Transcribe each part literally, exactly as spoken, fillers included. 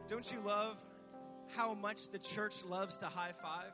Don't you love how much the church loves to high five?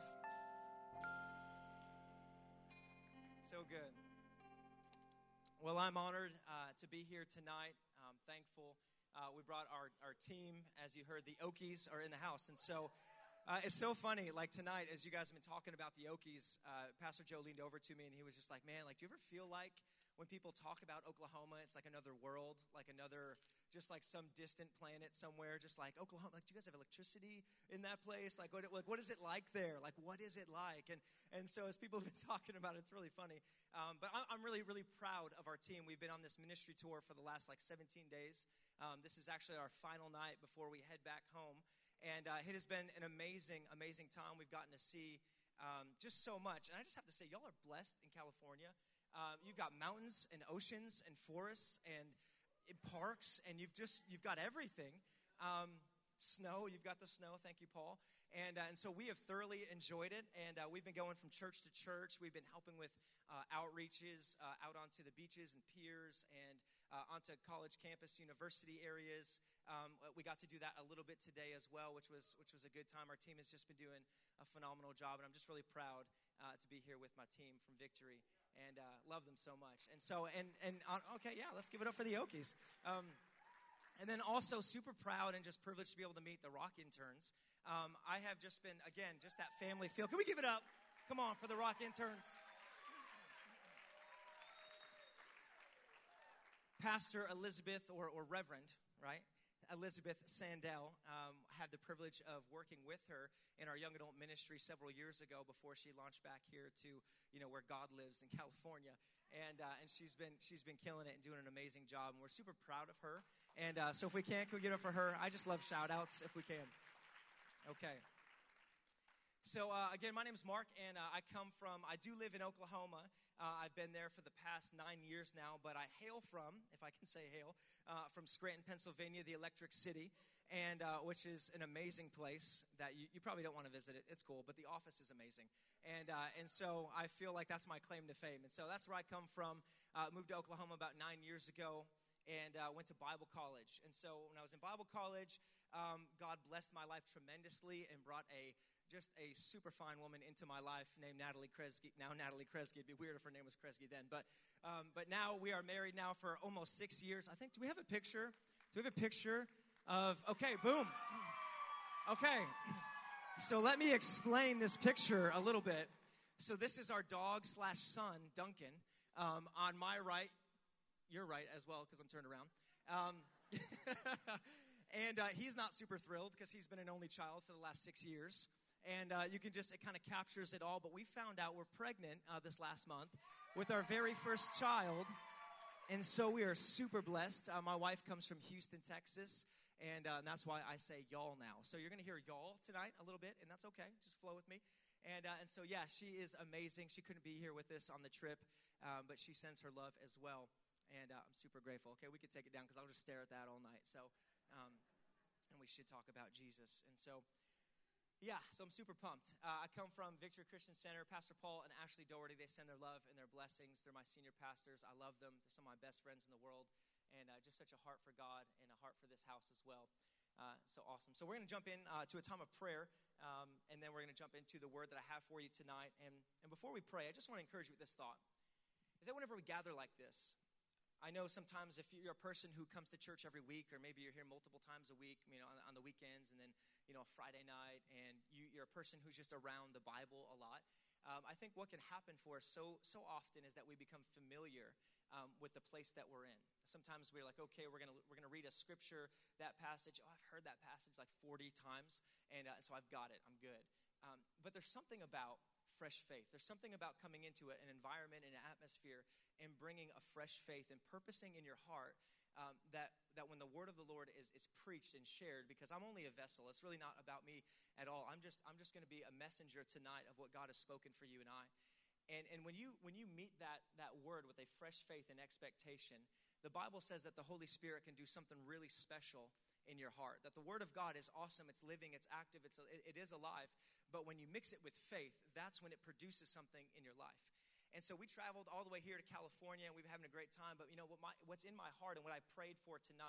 So good. Well, I'm honored uh, to be here tonight. I'm thankful. Uh, we brought our, our team, as you heard, the Okies are in the house. And so uh, it's so funny, like tonight, as you guys have been talking about the Okies, uh, Pastor Joe leaned over to me and he was just like, man, like, do you ever feel like when people talk about Oklahoma, it's like another world, like another, just like some distant planet somewhere, just like Oklahoma, like, do you guys have electricity in that place? Like, what, like, what is it like there? Like, what is it like? And and so as people have been talking about it, it's really funny. Um, but I'm really, really proud of our team. We've been on this ministry tour for the last like seventeen days. Um, this is actually our final night before we head back home. And uh, it has been an amazing, amazing time. We've gotten to see um, just so much. And I just have to say, y'all are blessed in California. Um, you've got mountains and oceans and forests and, and parks, and you've just you've got everything. Um, snow, you've got the snow. Thank you, Paul. And uh, and so we have thoroughly enjoyed it, and uh, we've been going from church to church. We've been helping with uh, outreaches uh, out onto the beaches and piers and uh, onto college campus, university areas. Um, we got to do that a little bit today as well, which was which was a good time. Our team has just been doing a phenomenal job, and I'm just really proud uh, to be here with my team from Victory. And uh, love them so much. And so, and, and uh, okay, yeah, let's give it up for the Okies. Um, and then also super proud and just privileged to be able to meet the Rock interns. Um, I have just been, again, just that family feel. Can we give it up? Come on, for the Rock interns. Pastor Elizabeth, or, or Reverend, right? Elizabeth Sandell, um, had the privilege of working with her in our young adult ministry several years ago before she launched back here to, you know, where God lives in California. And uh, and she's been she's been killing it and doing an amazing job. And we're super proud of her. And uh, so if we can, can we get it for her? I just love shout outs if we can. Okay. So, uh, again, my name is Mark, and uh, I come from, I do live in Oklahoma. Uh, I've been there for the past nine years now, but I hail from, if I can say hail, uh, from Scranton, Pennsylvania, the Electric City, and uh, which is an amazing place that you, you probably don't want to visit it. It's cool, but the office is amazing. And uh, and so I feel like that's my claim to fame. And so that's where I come from. Uh, moved to Oklahoma about nine years ago. And uh, went to Bible college. And so when I was in Bible college, um, God blessed my life tremendously and brought a just a super fine woman into my life named Natalie Kresge. Now Natalie Kresge. It'd be weird if her name was Kresge then. But um, but now we are married now for almost six years. I think, do we have a picture? Do we have a picture of, okay, boom. Okay. So let me explain this picture a little bit. So this is our dog slash son, Duncan. Um, on my right, you're right as well, because I'm turned around. Um, and uh, he's not super thrilled because he's been an only child for the last six years. And uh, you can just, it kind of captures it all. But we found out we're pregnant uh, this last month with our very first child. And so we are super blessed. Uh, my wife comes from Houston, Texas. And, uh, and that's why I say y'all now. So you're going to hear y'all tonight a little bit, and that's okay. Just flow with me. And uh, and so, yeah, she is amazing. She couldn't be here with us on the trip, um, but she sends her love as well. And uh, I'm super grateful. Okay, we could take it down because I'll just stare at that all night. So, um, and we should talk about Jesus. And so, yeah, so I'm super pumped. Uh, I come from Victory Christian Center. Pastor Paul and Ashley Doherty, they send their love and their blessings. They're my senior pastors. I love them. They're some of my best friends in the world. And uh, just such a heart for God and a heart for this house as well. Uh, so awesome. So we're going to jump in uh, to a time of prayer, um, and then we're going to jump into the word that I have for you tonight. And, and before we pray, I just want to encourage you with this thought. Is that whenever we gather like this, I know sometimes if you're a person who comes to church every week, or maybe you're here multiple times a week, you know, on, on the weekends, and then, you know, a Friday night, and you, you're a person who's just around the Bible a lot. Um, I think what can happen for us so so often is that we become familiar um, with the place that we're in. Sometimes we're like, okay, we're gonna we're gonna read a scripture, that passage. Oh, I've heard that passage like forty times, and uh, so I've got it. I'm good. Um, but there's something about fresh faith. There's something about coming into an environment and an atmosphere and bringing a fresh faith and purposing in your heart um, that, that when the word of the Lord is, is preached and shared, because I'm only a vessel. It's really not about me at all. I'm just I'm just going to be a messenger tonight of what God has spoken for you and I. And and when you when you meet that that word with a fresh faith and expectation, the Bible says that the Holy Spirit can do something really special in your heart. That the word of God is awesome, it's living, it's active, it's it, it is alive. But when you mix it with faith, that's when it produces something in your life. And so we traveled all the way here to California, and we've been having a great time. But you know what? My, what's in my heart and what I prayed for tonight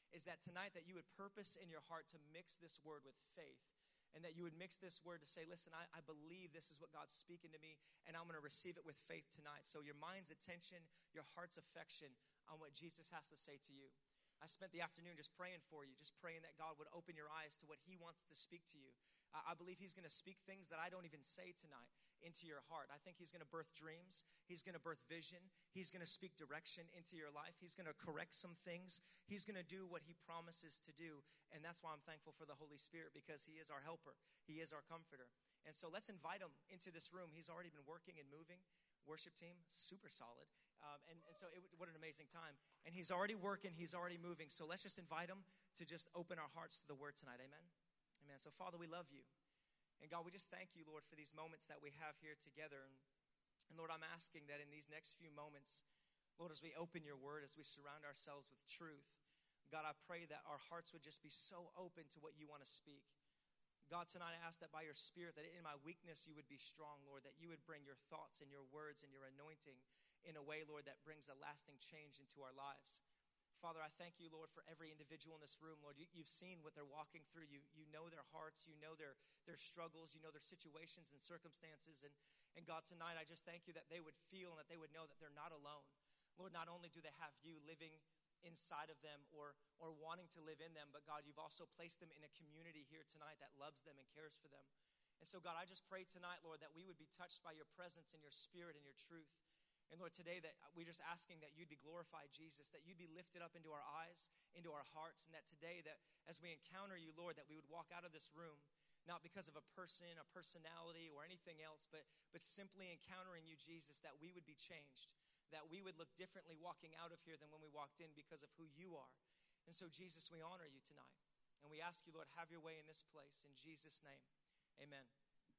is that tonight that you would purpose in your heart to mix this word with faith, and that you would mix this word to say, listen, I, I believe this is what God's speaking to me, and I'm going to receive it with faith tonight. So your mind's attention, your heart's affection on what Jesus has to say to you. I spent the afternoon just praying for you, just praying that God would open your eyes to what he wants to speak to you. Uh, I believe he's going to speak things that I don't even say tonight into your heart. I think he's going to birth dreams. He's going to birth vision. He's going to speak direction into your life. He's going to correct some things. He's going to do what he promises to do. And that's why I'm thankful for the Holy Spirit, because he is our helper. He is our comforter. And so let's invite him into this room. He's already been working and moving. Worship team, super solid. Um, and, and so it, what an amazing time. And he's already working. He's already moving. So let's just invite him to just open our hearts to the word tonight. Amen? Amen. So Father, we love you. And God, we just thank you, Lord, for these moments that we have here together. And, and Lord, I'm asking that in these next few moments, Lord, as we open your word, as we surround ourselves with truth, God, I pray that our hearts would just be so open to what you want to speak. God, tonight I ask that by your Spirit, that in my weakness you would be strong, Lord, that you would bring your thoughts and your words and your anointing in a way, Lord, that brings a lasting change into our lives. Father, I thank you, Lord, for every individual in this room. Lord, you, you've seen what they're walking through. You, you know their hearts. You know their, their struggles. You know their situations and circumstances. And, and God, tonight I just thank you that they would feel and that they would know that they're not alone. Lord, not only do they have you living inside of them or, or wanting to live in them, but God, you've also placed them in a community here tonight that loves them and cares for them. And so, God, I just pray tonight, Lord, that we would be touched by your presence and your spirit and your truth. And Lord, today that we're just asking that you'd be glorified, Jesus, that you'd be lifted up into our eyes, into our hearts, and that today that as we encounter you, Lord, that we would walk out of this room, not because of a person, a personality, or anything else, but, but simply encountering you, Jesus, that we would be changed, that we would look differently walking out of here than when we walked in because of who you are. And so, Jesus, we honor you tonight. And we ask you, Lord, have your way in this place. In Jesus' name, amen.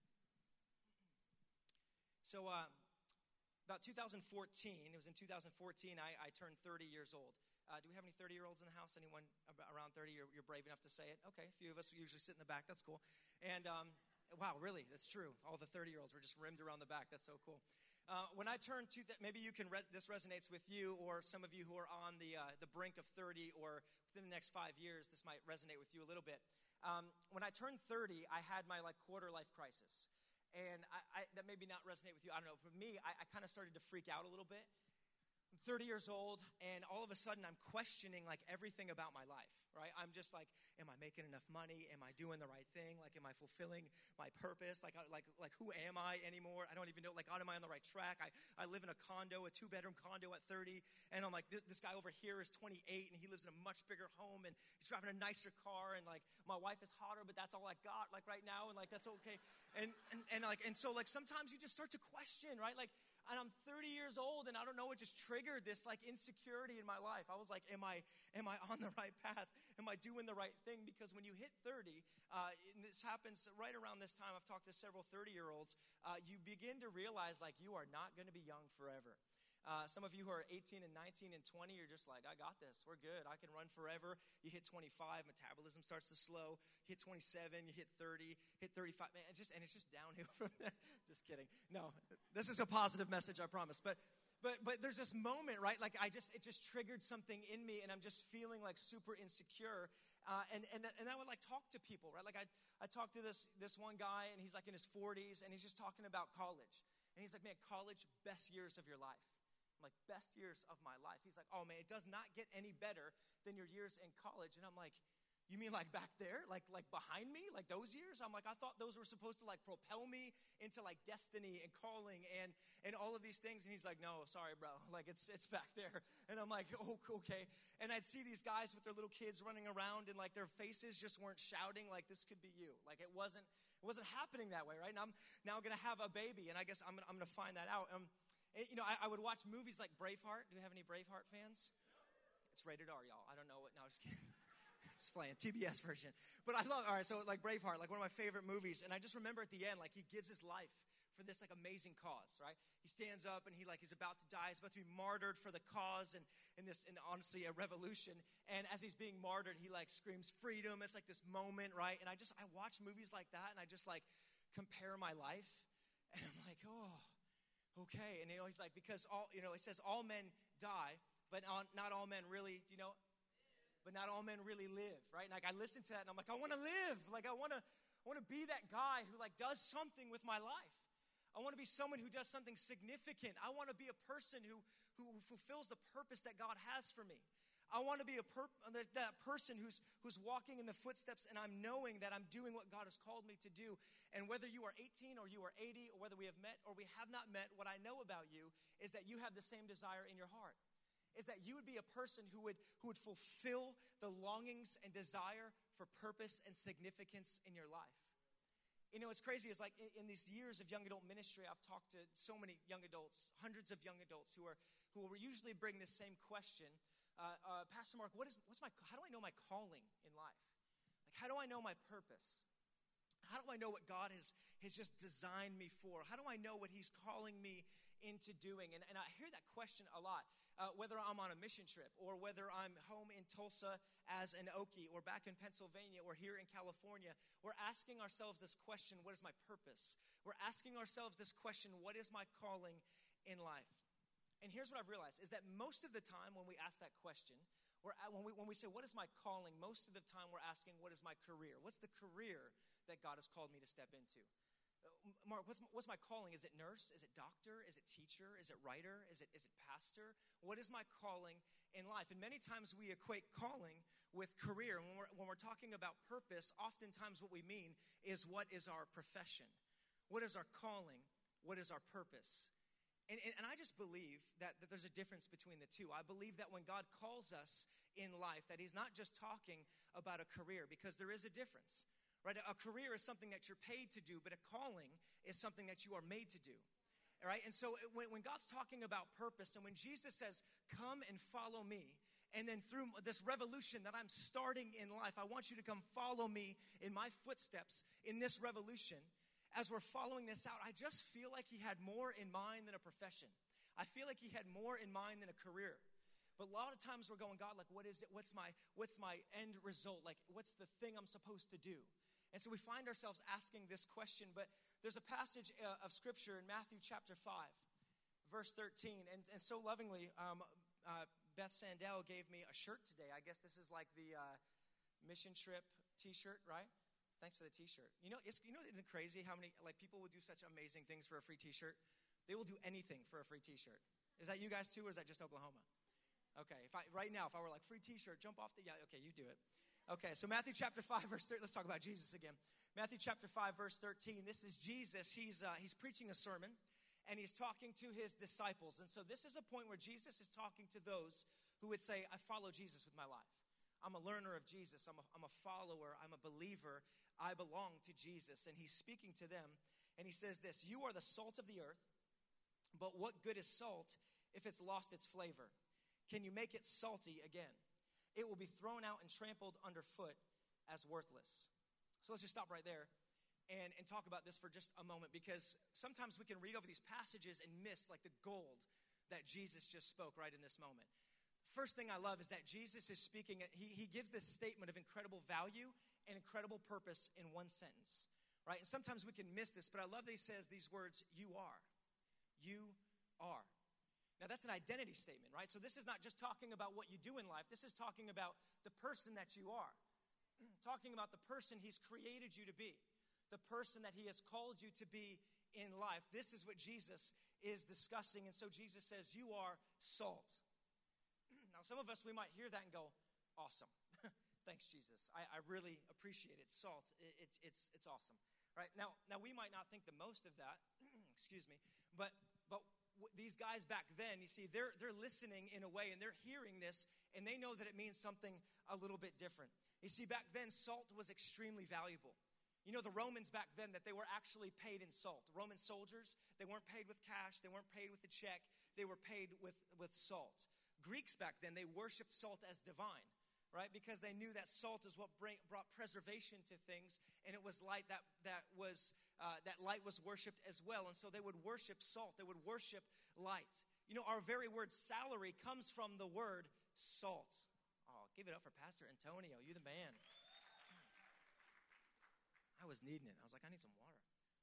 So, uh, about two thousand fourteen, it was in two thousand fourteen, I, I turned thirty years old. Uh, do we have any thirty-year-olds in the house? Anyone around thirty? You're, you're brave enough to say it? Okay, a few of us usually sit in the back. That's cool. And, um, wow, really, that's true. All the thirty-year-olds were just rimmed around the back. That's so cool. Uh, when I turned to, th- maybe you can, re- this resonates with you, or some of you who are on the uh, the brink of thirty, or within the next five years, this might resonate with you a little bit. Um, when I turned thirty, I had my like quarter life crisis. And I, I, that maybe not resonate with you. I don't know. For me, I, I kind of started to freak out a little bit. I'm thirty years old, and all of a sudden, I'm questioning like everything about my life, right? I'm just like, am I making enough money? Am I doing the right thing? Like, am I fulfilling my purpose? Like, like, like, who am I anymore? I don't even know. Like, am I on the right track? I, I live in a condo, a two-bedroom condo at thirty, and I'm like, this, this guy over here is twenty-eight, and he lives in a much bigger home, and he's driving a nicer car, and like, my wife is hotter, but that's all I got, like right now, and like, that's okay. And and and like, and so like, sometimes you just start to question, right? Like. And I'm thirty years old, and I don't know, it just triggered this like insecurity in my life. I was like, am I am I on the right path? Am I doing the right thing? Because when you hit thirty, uh, and this happens right around this time, I've talked to several thirty-year-olds, uh, you begin to realize like you are not going to be young forever. Uh, some of you who are eighteen and nineteen and twenty, you're just like, I got this. We're good. I can run forever. You hit twenty-five, metabolism starts to slow. You hit twenty-seven, you hit thirty, hit thirty-five, man, it's just, and it's just downhill from there. Just kidding. No, this is a positive message, I promise. But but but there's this moment, right? Like I just, it just triggered something in me, and I'm just feeling like super insecure. Uh, and, and and I would like talk to people, right? Like I I talked to this this one guy, and he's like in his forties, and he's just talking about college. And he's like, man, college, best years of your life. I'm like, best years of my life. He's like, oh man, it does not get any better than your years in college. And I'm like, you mean like back there? Like like behind me? Like those years? I'm like, I thought those were supposed to like propel me into like destiny and calling and and all of these things. And he's like, no, sorry, bro. Like it's it's back there. And I'm like, oh, okay. And I'd see these guys with their little kids running around, and like their faces just weren't shouting like this could be you. Like it wasn't it wasn't happening that way, right? And I'm now gonna have a baby, and I guess I'm gonna, I'm gonna find that out. Um, You know, I, I would watch movies like Braveheart. Do we have any Braveheart fans? It's rated R, y'all. I don't know what. No, I'm just kidding. It's playing T B S version. But I love. All right, so like Braveheart, like one of my favorite movies. And I just remember at the end, like he gives his life for this like amazing cause, right? He stands up and he like he's about to die. He's about to be martyred for the cause and in this, and honestly, a revolution. And as he's being martyred, he like screams freedom. It's like this moment, right? And I just I watch movies like that, and I just like compare my life, and I'm like, oh. Okay, and you know, he's like, because all, you know, it says all men die, but not all men really, do you know? but not all men really live, right? And like I listen to that and I'm like, I want to live. Like I want to I want to be that guy who like does something with my life. I want to be someone who does something significant. I want to be a person who, who fulfills the purpose that God has for me. I want to be a per- that person who's, who's walking in the footsteps and I'm knowing that I'm doing what God has called me to do. And whether you are eighteen or you are eighty or whether we have met or we have not met, what I know about you is that you have the same desire in your heart. Is that you would be a person who would, who would fulfill the longings and desire for purpose and significance in your life. You know, what's crazy is like in, in these years of young adult ministry, I've talked to so many young adults, hundreds of young adults who are who will usually bring this same question. Uh, uh, Pastor Mark, what is what's my how do I know my calling in life? Like, how do I know my purpose? How do I know what God has has just designed me for? How do I know what He's calling me into doing? And, and I hear that question a lot, uh, whether I'm on a mission trip or whether I'm home in Tulsa as an Okie or back in Pennsylvania or here in California. We're asking ourselves this question, what is my purpose? We're asking ourselves this question, what is my calling in life? And here's what I've realized, is that most of the time when we ask that question, we're, when, we, when we say, what is my calling, most of the time we're asking, what is my career? What's the career that God has called me to step into? Mark, what's, what's my calling? Is it nurse? Is it doctor? Is it teacher? Is it writer? Is it, is it pastor? What is my calling in life? And many times we equate calling with career. And when we're, when we're talking about purpose, oftentimes what we mean is what is our profession? What is our calling? What is our purpose? And, and, and I just believe that, that there's a difference between the two. I believe that when God calls us in life, that He's not just talking about a career, because there is a difference. Right? A career is something that you're paid to do, but a calling is something that you are made to do. All right? And so when, when God's talking about purpose, and when Jesus says, come and follow me, and then through this revolution that I'm starting in life, I want you to come follow me in my footsteps in this revolution. As we're following this out, I just feel like He had more in mind than a profession. I feel like He had more in mind than a career. But a lot of times we're going, God, like, what is it? What's my, what's my end result? Like, what's the thing I'm supposed to do? And so we find ourselves asking this question, but there's a passage uh, of Scripture in Matthew chapter five, verse thirteen, and, and so lovingly, um, uh, Beth Sandell gave me a shirt today. I guess this is like the uh, mission trip t-shirt, right? Thanks for the t-shirt. You know, it's, you know, isn't it crazy how many, like, people will do such amazing things for a free t-shirt? They will do anything for a free t-shirt. Is that you guys too, or is that just Oklahoma? Okay, if I, right now, if I were like, free t-shirt, jump off the, yeah, okay, you do it. Okay, so Matthew chapter five, verse thirteen, let's talk about Jesus again. Matthew chapter five, verse thirteen, this is Jesus. He's, uh, he's preaching a sermon, and he's talking to his disciples. And so this is a point where Jesus is talking to those who would say, I follow Jesus with my life. I'm a learner of Jesus. I'm a, I'm a follower. I'm a believer. I belong to Jesus. And he's speaking to them, and he says this, you are the salt of the earth, but what good is salt if it's lost its flavor? Can you make it salty again? It will be thrown out and trampled underfoot as worthless. So let's just stop right there and, and talk about this for just a moment, because sometimes we can read over these passages and miss like the gold that Jesus just spoke right in this moment. First thing I love is that Jesus is speaking, he, he gives this statement of incredible value and incredible purpose in one sentence, right? And sometimes we can miss this, but I love that he says these words, you are. You are. Now, that's an identity statement, right? So this is not just talking about what you do in life. This is talking about the person that you are. Talking about the person he's created you to be. The person that he has called you to be in life. This is what Jesus is discussing. And so Jesus says, you are salt. Now, some of us, we might hear that and go, awesome. Thanks, Jesus. I, I really appreciate it. Salt, it, it, it's, it's awesome. Right? Now, now, we might not think the most of that. Excuse me. But, but, these guys back then, you see, they're they're listening in a way, and they're hearing this, and they know that it means something a little bit different. You see, back then, salt was extremely valuable. You know, the Romans back then, that they were actually paid in salt. Roman soldiers, they weren't paid with cash, they weren't paid with a check, they were paid with, with salt. Greeks back then, they worshipped salt as divine, right? Because they knew that salt is what bring, brought preservation to things, and it was light that that was uh, that light was worshipped as well. And so they would worship salt. They would worship light. You know, our very word salary comes from the word salt. Oh, give it up for Pastor Antonio. You the man. I was needing it. I was like, I need some water.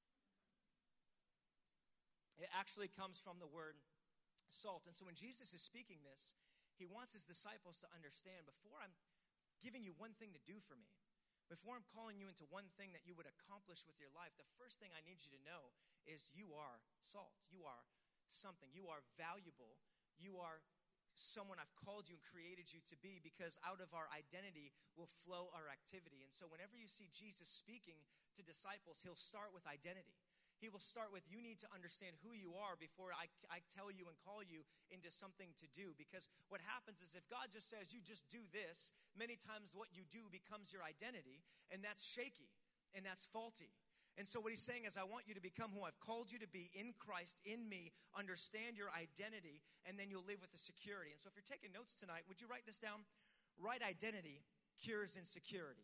It actually comes from the word salt. And so when Jesus is speaking this, he wants his disciples to understand, before I'm giving you one thing to do for me, before I'm calling you into one thing that you would accomplish with your life, the first thing I need you to know is you are salt. You are something. You are valuable. You are someone I've called you and created you to be, because out of our identity will flow our activity. And so whenever you see Jesus speaking to disciples, he'll start with identity. He will start with, you need to understand who you are before I, I tell you and call you into something to do. Because what happens is if God just says, you just do this, many times what you do becomes your identity, and that's shaky, and that's faulty. And so what he's saying is, I want you to become who I've called you to be in Christ, in me, understand your identity, and then you'll live with the security. And so if you're taking notes tonight, would you write this down? Right identity cures insecurity.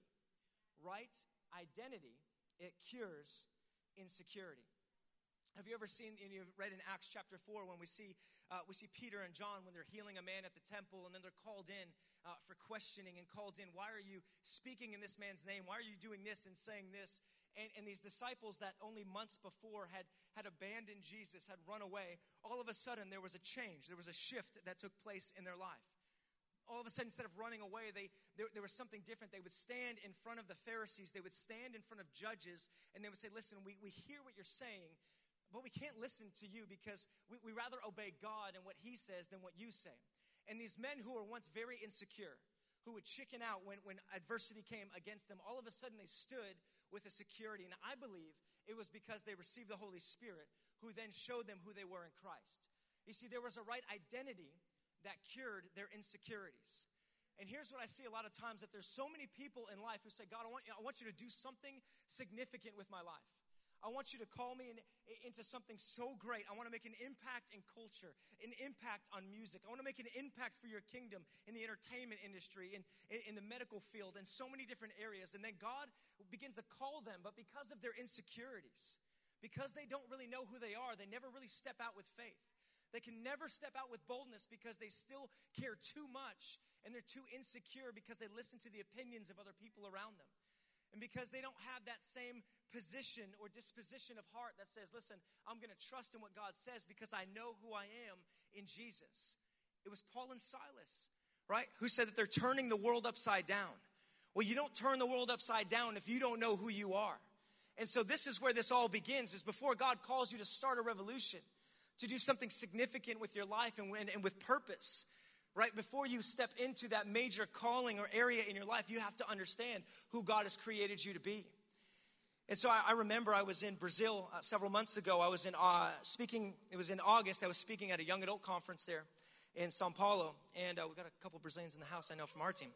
Right identity, it cures insecurity. Have you ever seen, and you've read in Acts chapter four, when we see uh, we see Peter and John when they're healing a man at the temple, and then they're called in uh, for questioning and called in, why are you speaking in this man's name? Why are you doing this and saying this? And, and these disciples that only months before had, had abandoned Jesus, had run away, all of a sudden there was a change. There was a shift that took place in their life. All of a sudden, instead of running away, they, there, there was something different. They would stand in front of the Pharisees. They would stand in front of judges, and they would say, listen, we, we hear what you're saying, but we can't listen to you because we, we rather obey God and what he says than what you say. And these men who were once very insecure, who would chicken out when, when adversity came against them, all of a sudden they stood with a security. And I believe it was because they received the Holy Spirit, who then showed them who they were in Christ. You see, there was a right identity that cured their insecurities. And here's what I see a lot of times, that there's so many people in life who say, God, I want, I want you to do something significant with my life. I want you to call me in, into something so great. I want to make an impact in culture, an impact on music. I want to make an impact for your kingdom in the entertainment industry, in, in the medical field, in so many different areas. And then God begins to call them, but because of their insecurities, because they don't really know who they are, they never really step out with faith. They can never step out with boldness because they still care too much, and they're too insecure because they listen to the opinions of other people around them. And because they don't have that same position or disposition of heart that says, listen, I'm going to trust in what God says because I know who I am in Jesus. It was Paul and Silas, right, who said that they're turning the world upside down. Well, you don't turn the world upside down if you don't know who you are. And so this is where this all begins, is before God calls you to start a revolution, to do something significant with your life and, and, and with purpose. Right before you step into that major calling or area in your life, you have to understand who God has created you to be. And so I, I remember I was in Brazil uh, several months ago. I was in uh, speaking, it was in August, I was speaking at a young adult conference there in Sao Paulo. And uh, we got a couple Brazilians in the house I know from our team.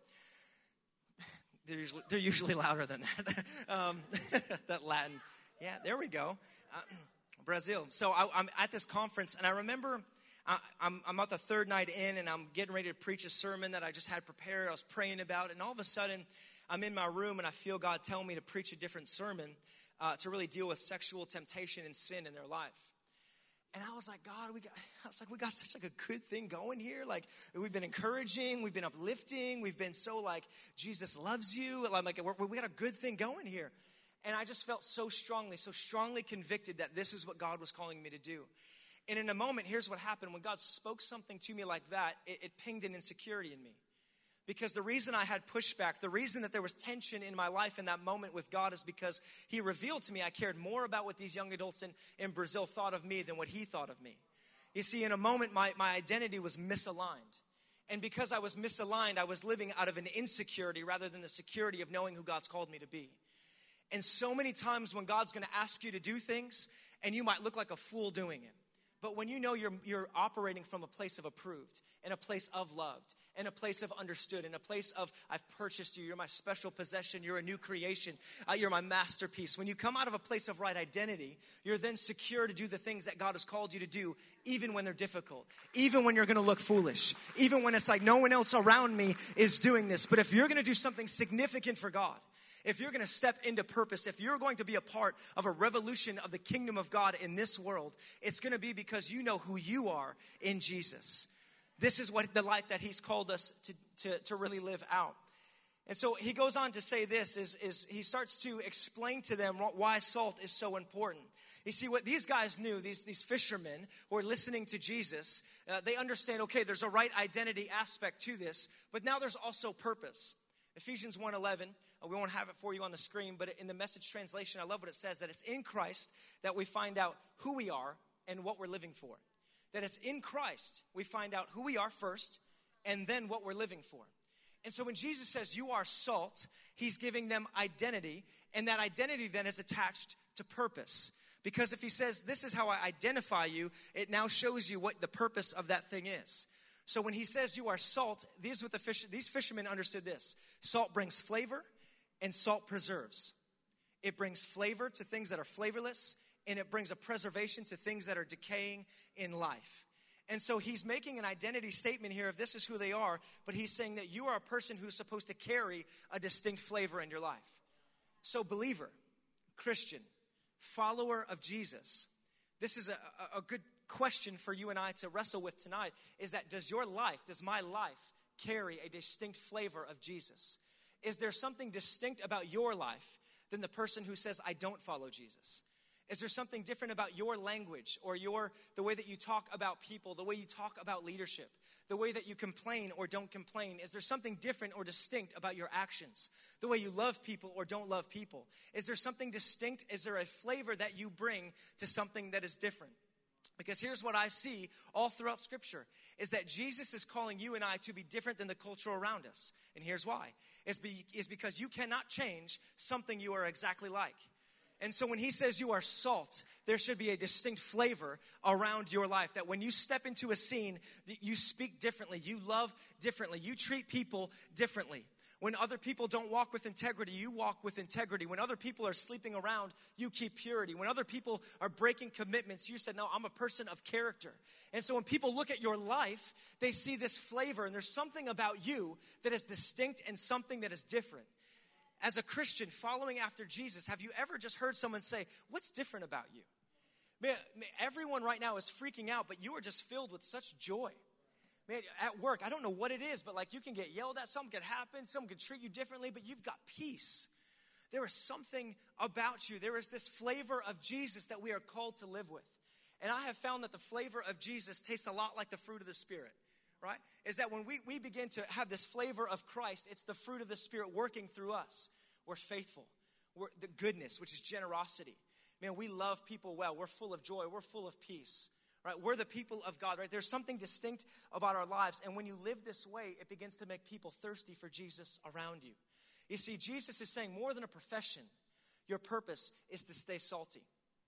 They're usually, they're usually louder than that. um, that Latin. Yeah, there we go. Uh, Brazil. So I, I'm at this conference, and I remember I, I'm, I'm about the third night in, and I'm getting ready to preach a sermon that I just had prepared. I was praying about it, and all of a sudden, I'm in my room, and I feel God telling me to preach a different sermon uh, to really deal with sexual temptation and sin in their life. And I was like, God, we got, I was like, we got such like a good thing going here. Like, we've been encouraging, we've been uplifting, we've been so like, Jesus loves you. I'm like, we're, we got a good thing going here. And I just felt so strongly, so strongly convicted that this is what God was calling me to do. And in a moment, here's what happened. When God spoke something to me like that, it, it pinged an insecurity in me. Because the reason I had pushback, the reason that there was tension in my life in that moment with God is because he revealed to me I cared more about what these young adults in, in Brazil thought of me than what he thought of me. You see, in a moment, my, my identity was misaligned. And because I was misaligned, I was living out of an insecurity rather than the security of knowing who God's called me to be. And so many times when God's going to ask you to do things, and you might look like a fool doing it. But when you know you're you're operating from a place of approved, and a place of loved, and a place of understood, and a place of I've purchased you, you're my special possession, you're a new creation, uh, you're my masterpiece. When you come out of a place of right identity, you're then secure to do the things that God has called you to do, even when they're difficult, even when you're going to look foolish, even when it's like no one else around me is doing this. But if you're going to do something significant for God, if you're going to step into purpose, if you're going to be a part of a revolution of the kingdom of God in this world, it's going to be because you know who you are in Jesus. This is what the life that he's called us to, to, to really live out. And so he goes on to say this, is, is he starts to explain to them why salt is so important. You see, what these guys knew, these, these fishermen who are listening to Jesus, uh, they understand, okay, there's a right identity aspect to this, but now there's also purpose. Ephesians one eleven, uh, we won't have it for you on the screen, but in the Message translation, I love what it says, that it's in Christ that we find out who we are and what we're living for. That it's in Christ we find out who we are first and then what we're living for. And so when Jesus says you are salt, he's giving them identity, and that identity then is attached to purpose. Because if he says, this is how I identify you, it now shows you what the purpose of that thing is. So when he says you are salt, these, with the fish, these fishermen understood this. Salt brings flavor, and salt preserves. It brings flavor to things that are flavorless, and it brings a preservation to things that are decaying in life. And so he's making an identity statement here of this is who they are, but he's saying that you are a person who's supposed to carry a distinct flavor in your life. So believer, Christian, follower of Jesus, this is a, a, a good question for you and I to wrestle with tonight, is that does your life, does my life carry a distinct flavor of Jesus? Is there something distinct about your life than the person who says, I don't follow Jesus? Is there something different about your language or your the way that you talk about people, the way you talk about leadership, the way that you complain or don't complain? Is there something different or distinct about your actions, the way you love people or don't love people? Is there something distinct? Is there a flavor that you bring to something that is different? Because here's what I see all throughout Scripture, is that Jesus is calling you and I to be different than the culture around us. And here's why. It's, be, it's because you cannot change something you are exactly like. And so when he says you are salt, there should be a distinct flavor around your life. That when you step into a scene, you speak differently, you love differently, you treat people differently. When other people don't walk with integrity, you walk with integrity. When other people are sleeping around, you keep purity. When other people are breaking commitments, you said, no, I'm a person of character. And so when people look at your life, they see this flavor, and there's something about you that is distinct and something that is different. As a Christian following after Jesus, have you ever just heard someone say, what's different about you? Man, everyone right now is freaking out, but you are just filled with such joy. Man, at work, I don't know what it is, but like you can get yelled at, something could happen, someone could treat you differently, but you've got peace. There is something about you. There is this flavor of Jesus that we are called to live with. And I have found that the flavor of Jesus tastes a lot like the fruit of the Spirit. Right? Is that when we, we begin to have this flavor of Christ, it's the fruit of the Spirit working through us. We're faithful. We're the goodness, which is generosity. Man, we love people well. We're full of joy. We're full of peace. Right? We're the people of God. Right? There's something distinct about our lives. And when you live this way, it begins to make people thirsty for Jesus around you. You see, Jesus is saying more than a profession. Your purpose is to stay salty.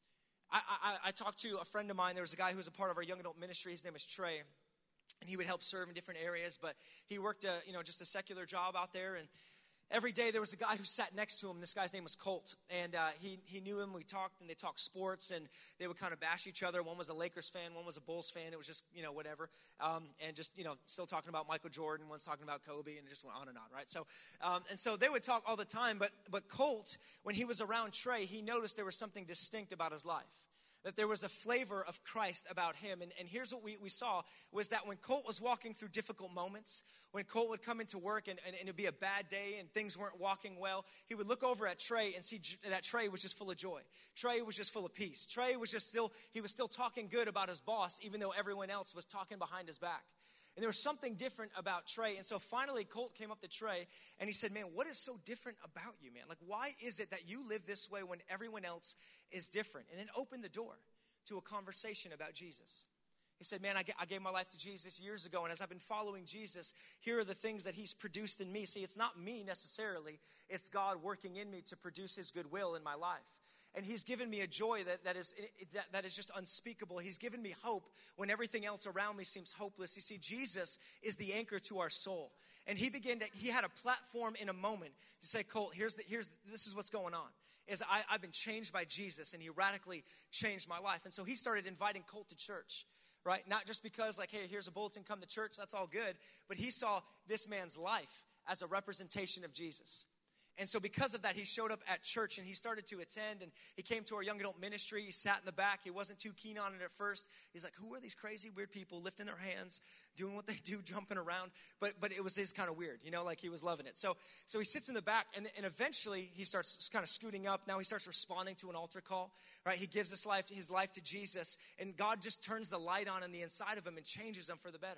I, I, I talked to a friend of mine. There was a guy who was a part of our young adult ministry. His name is Trey. And he would help serve in different areas, but he worked, a, you know, just a secular job out there. And every day there was a guy who sat next to him. This guy's name was Colt, and uh, he he knew him. We talked, and they talked sports, and they would kind of bash each other. One was a Lakers fan, one was a Bulls fan. It was just, you know, whatever, um, and just, you know, still talking about Michael Jordan. One's talking about Kobe, and it just went on and on, right? So, um, and so they would talk all the time. But but Colt, when he was around Trey, he noticed there was something distinct about his life. That there was a flavor of Christ about him. And, and here's what we, we saw, was that when Colt was walking through difficult moments, when Colt would come into work and, and, and it would be a bad day and things weren't walking well, he would look over at Trey and see that Trey was just full of joy. Trey was just full of peace. Trey was just still, he was still talking good about his boss, even though everyone else was talking behind his back. And there was something different about Trey. And so finally, Colt came up to Trey, and he said, man, what is so different about you, man? Like, why is it that you live this way when everyone else is different? And then opened the door to a conversation about Jesus. He said, man, I, I gave my life to Jesus years ago, and as I've been following Jesus, here are the things that he's produced in me. See, it's not me necessarily. It's God working in me to produce his goodwill in my life. And he's given me a joy that, that, is, that, that is just unspeakable. He's given me hope when everything else around me seems hopeless. You see, Jesus is the anchor to our soul. And he began to, he had a platform in a moment to say, Colt, here's the, here's, this is what's going on. Is I, I've been changed by Jesus, and he radically changed my life. And so he started inviting Colt to church. Right? Not just because, like, hey, here's a bulletin, come to church, that's all good. But he saw this man's life as a representation of Jesus. And so because of that, he showed up at church, and he started to attend, and he came to our young adult ministry. He sat in the back. He wasn't too keen on it at first. He's like, who are these crazy, weird people lifting their hands, doing what they do, jumping around? But but it was his kind of weird, you know, like he was loving it. So so he sits in the back, and, and eventually he starts kind of scooting up. Now he starts responding to an altar call, right? He gives his life, his life to Jesus, and God just turns the light on in the inside of him and changes him for the better.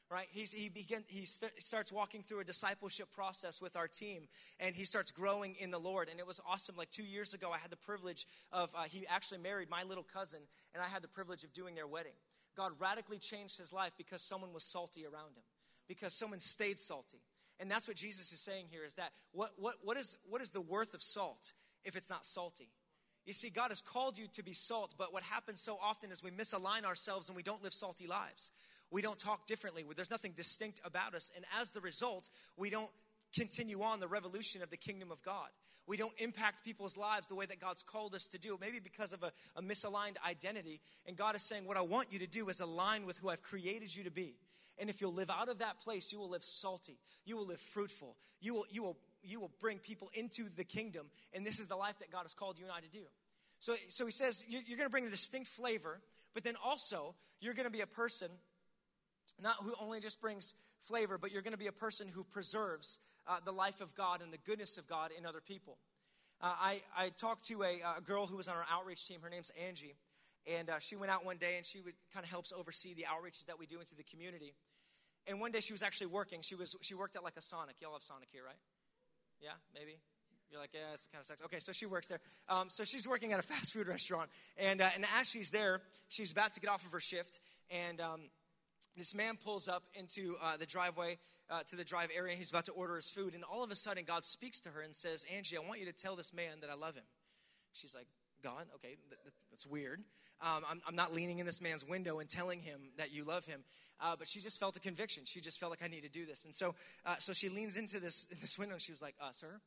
right? He's, he begin, he st- starts walking through a discipleship process with our team, and he starts growing in the Lord. And it was awesome. Like two years ago, I had the privilege of, uh, he actually married my little cousin, and I had the privilege of doing their wedding. God radically changed his life because someone was salty around him, because someone stayed salty. And that's what Jesus is saying here, is that what, what, what, is, what is the worth of salt if it's not salty? You see, God has called you to be salt, but what happens so often is we misalign ourselves and we don't live salty lives. We don't talk differently. There's nothing distinct about us. And as the result, we don't continue on the revolution of the kingdom of God. We don't impact people's lives the way that God's called us to do, maybe because of a, a misaligned identity. And God is saying, what I want you to do is align with who I've created you to be. And if you'll live out of that place, you will live salty. You will live fruitful. You will, you will, you will bring people into the kingdom. And this is the life that God has called you and I to do. So, so he says, you're, you're going to bring a distinct flavor, but then also you're going to be a person not who only just brings flavor, but you're going to be a person who preserves uh, the life of God and the goodness of God in other people. Uh, I, I talked to a, a girl who was on our outreach team. Her name's Angie. And uh, she went out one day, and she would, kind of helps oversee the outreaches that we do into the community. And one day she was actually working. She was she worked at like a Sonic. Y'all have Sonic here, right? Yeah, maybe? You're like, yeah, it kind of sucks. Okay, so she works there. Um, so she's working at a fast food restaurant. And uh, and as she's there, she's about to get off of her shift. And um, this man pulls up into uh, the driveway, uh, to the drive area. He's about to order his food. And all of a sudden, God speaks to her and says, Angie, I want you to tell this man that I love him. She's like, God, okay, th- that's weird. Um, I'm, I'm not leaning in this man's window and telling him that you love him. Uh, but she just felt a conviction. She just felt like, I need to do this. And so uh, so she leans into this, this window, and she was like, uh, sir,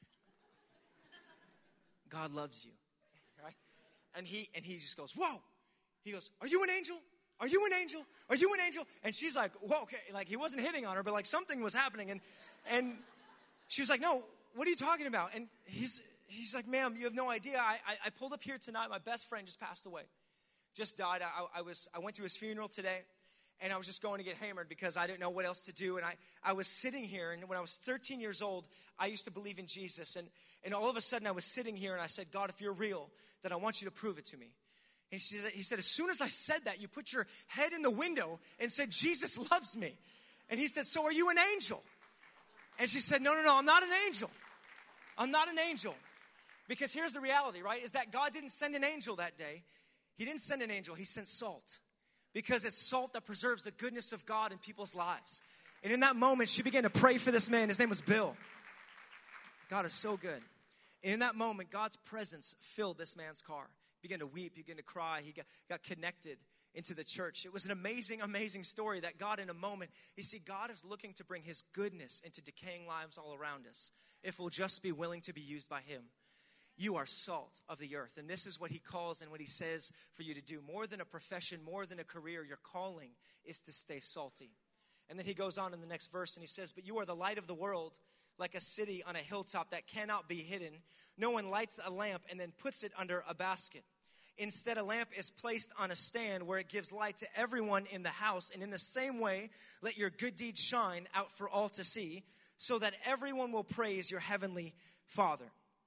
God loves you, right? And he and he just goes, whoa. He goes, are you an angel? Are you an angel? Are you an angel? And she's like, whoa, okay. Like, he wasn't hitting on her, but like something was happening. And and she was like, no, what are you talking about? And he's he's like, ma'am, you have no idea. I, I, I pulled up here tonight. My best friend just passed away, just died. I, I was I went to his funeral today, and I was just going to get hammered because I didn't know what else to do. And I, I was sitting here, and when I was thirteen years old, I used to believe in Jesus. And, and all of a sudden, I was sitting here, and I said, God, if you're real, then I want you to prove it to me. And she said, he said, as soon as I said that, you put your head in the window and said, Jesus loves me. And he said, so are you an angel? And she said, no, no, no, I'm not an angel. I'm not an angel. Because here's the reality, right, is that God didn't send an angel that day. He didn't send an angel. He sent salt. Because it's salt that preserves the goodness of God in people's lives. And in that moment, she began to pray for this man. His name was Bill. God is so good. And in that moment, God's presence filled this man's car. He began to weep. He began to cry. He got, got connected into the church. It was an amazing, amazing story that God, in a moment, you see, God is looking to bring his goodness into decaying lives all around us if we'll just be willing to be used by him. You are salt of the earth. And this is what he calls and what he says for you to do. More than a profession, more than a career, your calling is to stay salty. And then he goes on in the next verse and he says, but you are the light of the world, like a city on a hilltop that cannot be hidden. No one lights a lamp and then puts it under a basket. Instead, a lamp is placed on a stand where it gives light to everyone in the house. And in the same way, let your good deeds shine out for all to see, so that everyone will praise your heavenly Father.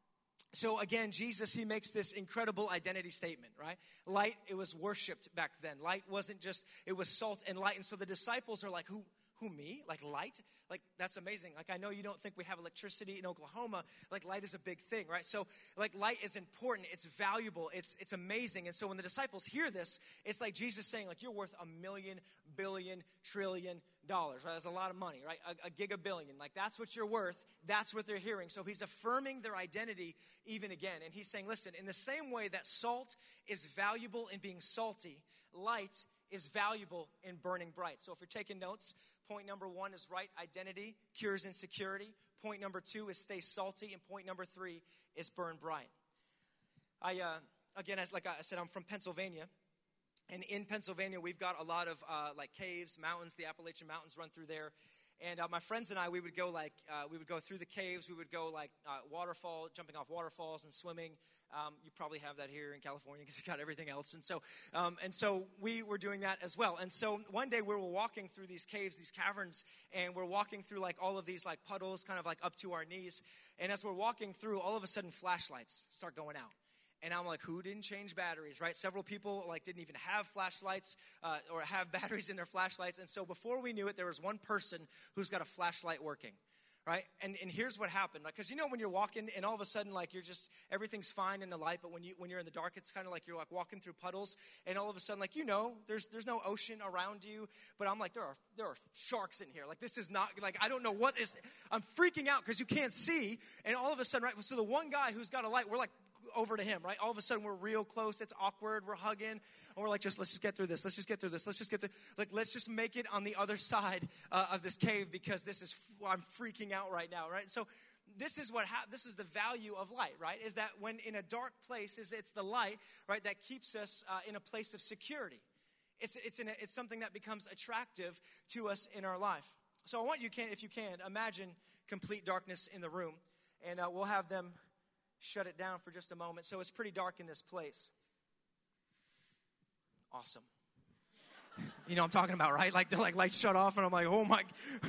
So again, Jesus, he makes this incredible identity statement, right? Light, it was worshipped back then. Light wasn't just, it was salt and light. And so the disciples are like, who, who, me? Like light? Like, that's amazing. Like, I know you don't think we have electricity in Oklahoma. Like, light is a big thing, right? So, like, light is important. It's valuable. It's it's amazing. And so when the disciples hear this, it's like Jesus saying, like, you're worth a million, billion, trillion dollars, right? That's a lot of money, right? A, a gigabillion. Like, that's what you're worth. That's what they're hearing. So he's affirming their identity even again. And he's saying, listen, in the same way that salt is valuable in being salty, light is valuable in burning bright. So if you're taking notes, point number one is right identity cures insecurity. Point number two is stay salty. And point number three is burn bright. I, uh, again, as like I said, I'm from Pennsylvania. And in Pennsylvania, we've got a lot of uh, like caves, mountains. The Appalachian Mountains run through there. And uh, my friends and I, we would go like, uh, we would go through the caves. We would go like uh, waterfall, jumping off waterfalls and swimming. Um, you probably have that here in California because you've got everything else. And so, um, and so we were doing that as well. And so one day we were walking through these caves, these caverns, and we're walking through like all of these like puddles, kind of like up to our knees. And as we're walking through, all of a sudden flashlights start going out. And I'm like, who didn't change batteries, right? Several people like didn't even have flashlights uh, or have batteries in their flashlights. And so before we knew it, there was one person who's got a flashlight working, right? And and here's what happened. Like, because you know when you're walking and all of a sudden like you're just, everything's fine in the light. But when, you, when you're in the dark, it's kind of like you're like walking through puddles. And all of a sudden, like, you know, there's there's no ocean around you. But I'm like, there are there are sharks in here. Like, this is not, like, I don't know what is, I'm freaking out because you can't see. And all of a sudden, right, so the one guy who's got a light, we're like, over to him, right? All of a sudden, we're real close. It's awkward. We're hugging. And we're like, just, let's just get through this. Let's just get through this. Let's just get through, like, let's just make it on the other side uh, of this cave because this is, I'm freaking out right now, right? So this is what, ha- this is the value of light, right? Is that when in a dark place, is it's the light, right, that keeps us uh, in a place of security. It's, it's, in a, it's something that becomes attractive to us in our life. So I want you, can, if you can, imagine complete darkness in the room. And uh, we'll have them shut it down for just a moment. So it's pretty dark in this place. Awesome. You know what I'm talking about, right? Like the like lights shut off and I'm like, oh my.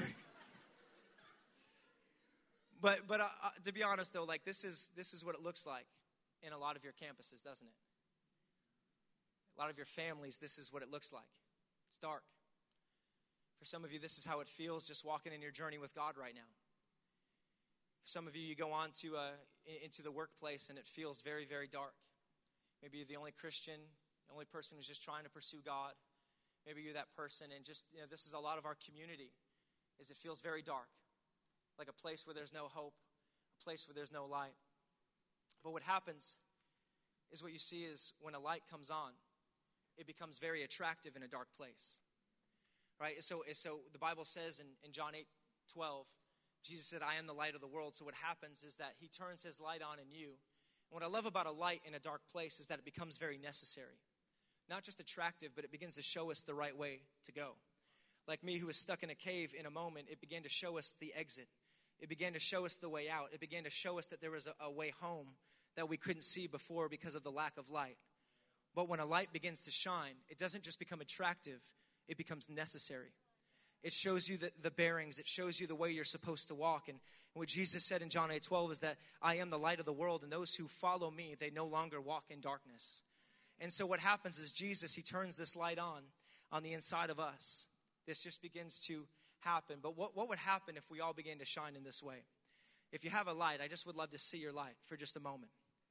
but but uh, uh, to be honest though, like this is this is what it looks like in a lot of your campuses, doesn't it? A lot of your families, this is what it looks like. It's dark. For some of you, this is how it feels just walking in your journey with God right now. Some of you, you go on to uh, into the workplace and it feels very, very dark. Maybe you're the only Christian, the only person who's just trying to pursue God. Maybe you're that person, and just, you know, this is a lot of our community, is it feels very dark, like a place where there's no hope, a place where there's no light. But what happens is what you see is when a light comes on, it becomes very attractive in a dark place, right? So, so the Bible says in, in John eight twelve, Jesus said, I am the light of the world. So what happens is that he turns his light on in you. And what I love about a light in a dark place is that it becomes very necessary. Not just attractive, but it begins to show us the right way to go. Like me, who was stuck in a cave in a moment, it began to show us the exit. It began to show us the way out. It began to show us that there was a, a way home that we couldn't see before because of the lack of light. But when a light begins to shine, it doesn't just become attractive, it becomes necessary. It shows you the, the bearings. It shows you the way you're supposed to walk. And, and what Jesus said in John eight twelve is that I am the light of the world, and those who follow me, they no longer walk in darkness. And so what happens is Jesus, he turns this light on on the inside of us. This just begins to happen. But what, what would happen if we all began to shine in this way? If you have a light, I just would love to see your light for just a moment.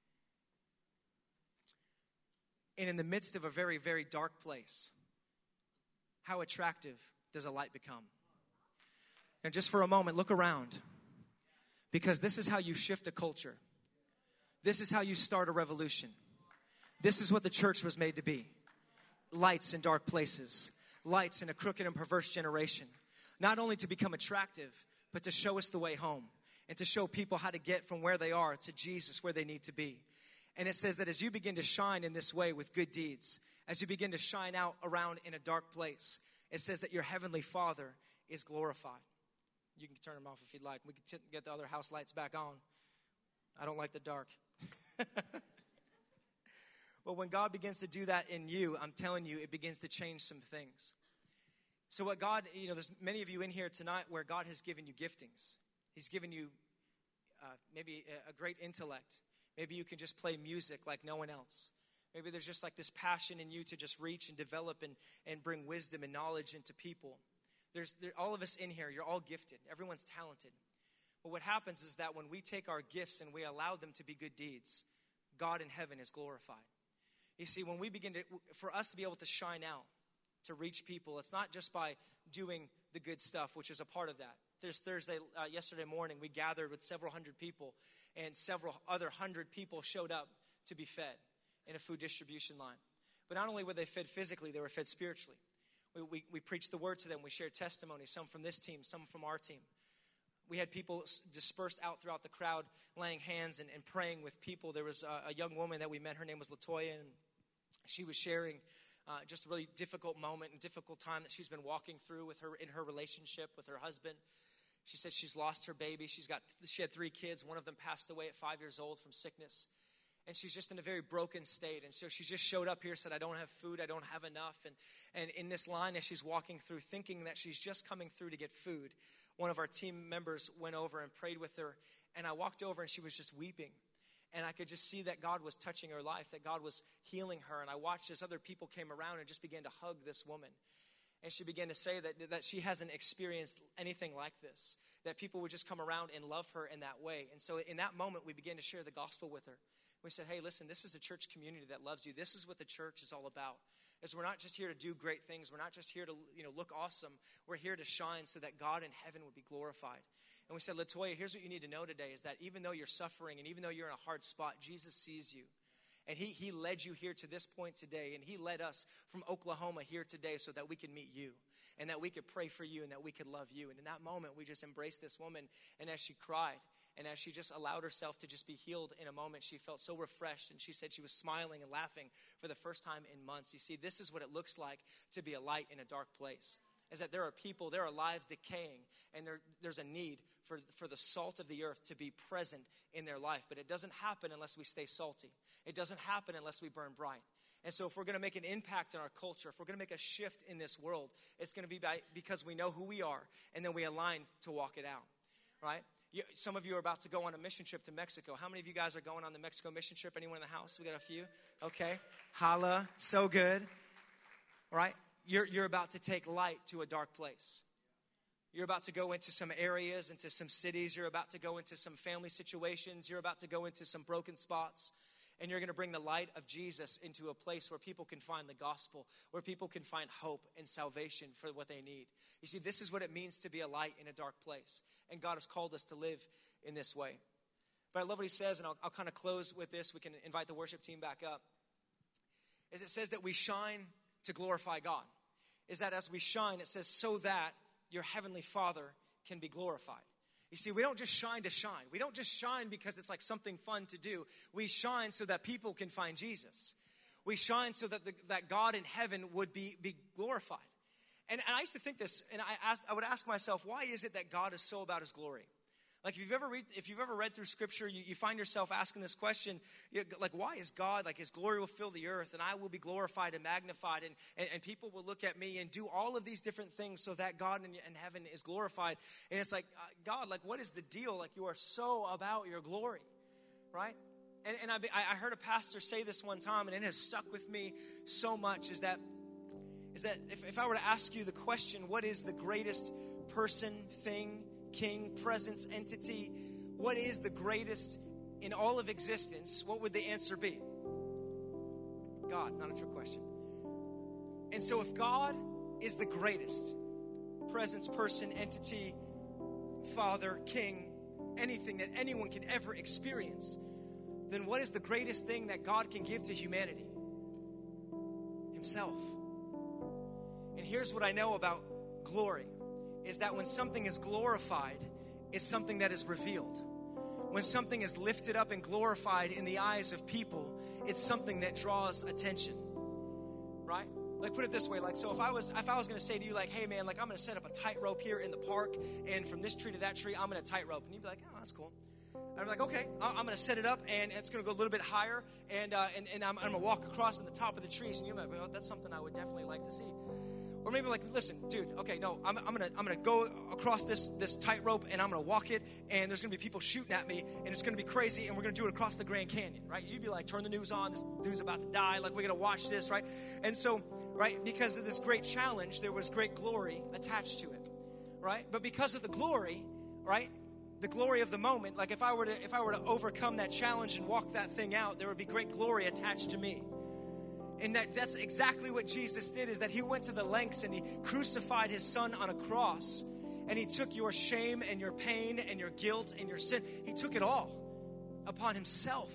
And in the midst of a very, very dark place, how attractive does a light become? And just for a moment, look around. Because this is how you shift a culture. This is how you start a revolution. This is what the church was made to be. Lights in dark places. Lights in a crooked and perverse generation. Not only to become attractive, but to show us the way home. And to show people how to get from where they are to Jesus, where they need to be. And it says that as you begin to shine in this way with good deeds, as you begin to shine out around in a dark place, it says that your heavenly Father is glorified. You can turn them off if you'd like. We can t- get the other house lights back on. I don't like the dark. But when God begins to do that in you, I'm telling you, it begins to change some things. So what God, you know, there's many of you in here tonight where God has given you giftings. He's given you uh, maybe a, a great intellect. Maybe you can just play music like no one else. Maybe there's just like this passion in you to just reach and develop and, and bring wisdom and knowledge into people. There's there, all of us in here, you're all gifted. Everyone's talented. But what happens is that when we take our gifts and we allow them to be good deeds, God in heaven is glorified. You see, when we begin to, for us to be able to shine out, to reach people, it's not just by doing the good stuff, which is a part of that. There's Thursday, uh, yesterday morning, we gathered with several hundred people, and several other hundred people showed up to be fed in a food distribution line. But not only were they fed physically, they were fed spiritually. We, we, we preached the word to them. We shared testimonies, some from this team, some from our team. We had people dispersed out throughout the crowd, laying hands and, and praying with people. There was a, a young woman that we met. Her name was Latoya, and she was sharing uh, just a really difficult moment and difficult time that she's been walking through with her in her relationship with her husband. She said she's lost her baby. She's got she had three kids. One of them passed away at five years old from sickness. And she's just in a very broken state. And so she just showed up here, said, I don't have food, I don't have enough. And, and in this line, as she's walking through, thinking that she's just coming through to get food, one of our team members went over and prayed with her. And I walked over, and she was just weeping. And I could just see that God was touching her life, that God was healing her. And I watched as other people came around and just began to hug this woman. And she began to say that, that she hasn't experienced anything like this, that people would just come around and love her in that way. And so in that moment, we began to share the gospel with her. We said, hey, listen, this is a church community that loves you. This is what the church is all about. Is we're not just here to do great things. We're not just here to, you know, look awesome. We're here to shine so that God in heaven would be glorified. And we said, Latoya, here's what you need to know today is that even though you're suffering and even though you're in a hard spot, Jesus sees you. And he, he led you here to this point today. And he led us from Oklahoma here today so that we could meet you and that we could pray for you and that we could love you. And in that moment, we just embraced this woman. And as she cried and as she just allowed herself to just be healed in a moment, she felt so refreshed. And she said she was smiling and laughing for the first time in months. You see, this is what it looks like to be a light in a dark place. Is that there are people, there are lives decaying, and there, there's a need for, for the salt of the earth to be present in their life. But it doesn't happen unless we stay salty. It doesn't happen unless we burn bright. And so if we're going to make an impact in our culture, if we're going to make a shift in this world, it's going to be by, because we know who we are, and then we align to walk it out, right? You, some of you are about to go on a mission trip to Mexico. How many of you guys are going on the Mexico mission trip? Anyone in the house? We got a few? Okay. Holla. So good. All right. You're, you're about to take light to a dark place. You're about to go into some areas, into some cities. You're about to go into some family situations. You're about to go into some broken spots. And you're going to bring the light of Jesus into a place where people can find the gospel, where people can find hope and salvation for what they need. You see, this is what it means to be a light in a dark place. And God has called us to live in this way. But I love what he says, and I'll, I'll kind of close with this. We can invite the worship team back up. Is it says that we shine to glorify God. Is that as we shine, it says, so that your heavenly Father can be glorified. You see, we don't just shine to shine. We don't just shine because it's like something fun to do. We shine so that people can find Jesus. We shine so that the, that God in heaven would be, be glorified. And, and I used to think this, and I asked, I would ask myself, why is it that God is so about his glory? Like if you've ever read, if you've ever read through Scripture, you, you find yourself asking this question, you know, like, why is God, like his glory will fill the earth and I will be glorified and magnified and, and, and people will look at me and do all of these different things so that God in, in heaven is glorified. And it's like, uh, God, like what is the deal? Like you are so about your glory, right? And, and I, I heard a pastor say this one time and it has stuck with me so much is that, is that if, if I were to ask you the question, what is the greatest person, thing, king, presence, entity, what is the greatest in all of existence, what would the answer be? God, not a trick question. And so if God is the greatest presence, person, entity, father, king, anything that anyone can ever experience, then what is the greatest thing that God can give to humanity? Himself. And here's what I know about glory. Is that when something is glorified, it's something that is revealed. When something is lifted up and glorified in the eyes of people, it's something that draws attention, right? Like put it this way, like so if I was if I was going to say to you like, hey man, like I'm going to set up a tightrope here in the park, and from this tree to that tree, I'm going to tightrope, and you'd be like, oh, that's cool. And I'm like, okay, I'm going to set it up, and it's going to go a little bit higher, and uh, and, and I'm, I'm going to walk across on the top of the trees, and you're like, well, that's something I would definitely like to see. Or maybe like, listen, dude, okay, no, I'm, I'm gonna I'm gonna go across this this tightrope and I'm gonna walk it, and there's gonna be people shooting at me, and it's gonna be crazy, and we're gonna do it across the Grand Canyon, right? You'd be like, turn the news on, this dude's about to die, like we're gonna watch this, right? And so, right, because of this great challenge, there was great glory attached to it, right? But because of the glory, right, the glory of the moment, like if I were to if I were to overcome that challenge and walk that thing out, there would be great glory attached to me. And that, that's exactly what Jesus did, is that he went to the lengths and he crucified his son on a cross. And he took your shame and your pain and your guilt and your sin. He took it all upon himself.